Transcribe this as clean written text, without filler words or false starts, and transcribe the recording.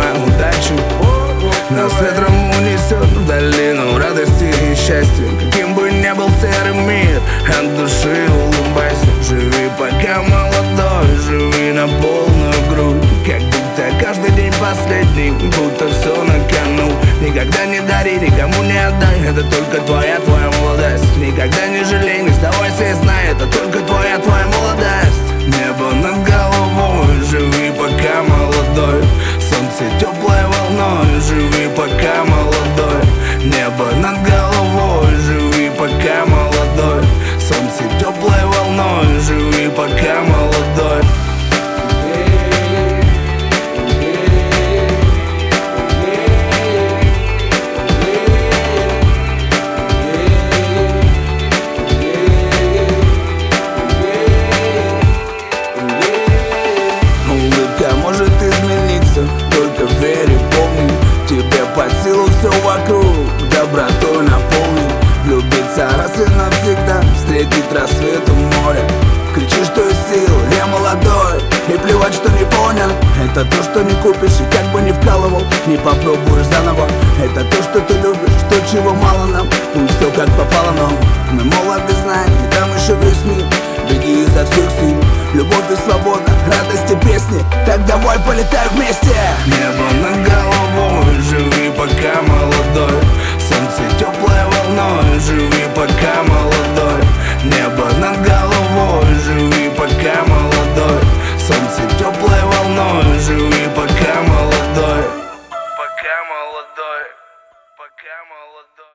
твоя удача. Нас ветром унесет в долину радости и счастья. Каким бы ни был серый мир, от души улыбайся. Живи пока молодой, живи на полную грудь. Как будто каждый день последний, будто все на кону. Никогда не дари, никому не отдай, это только твоя молодость. Никогда не жалей, не сдавайся и знай, это только твоя молодость. Небо над головой, живи пока молодой. Солнце теплой волной, живи пока молодой. Небо над головой, живи пока молодой. Солнце теплой волной, живи пока молодой. Может измениться, только верь и помни, тебе под силу все вокруг добротой наполнен. Влюбиться раз и навсегда, встретить рассвет у моря. Кричи, что из сил, я молодой, и плевать, что не понял. Это то, что не купишь, и как бы не вкалывал, не попробуешь заново. Это то, что ты любишь, то, чего мало нам. Пусть все как попало, но мы молоды, знаем, и там еще весь мир. Беги изо всех сил, любовь и свобода, радость и песни. Так давай полетай вместе. Небо над головой, живи пока молодой. Солнце теплой волной, живи пока молодой. Небо над головой, живи пока молодой. Солнце теплой волной, живи пока молодой. Пока молодой, пока молодой.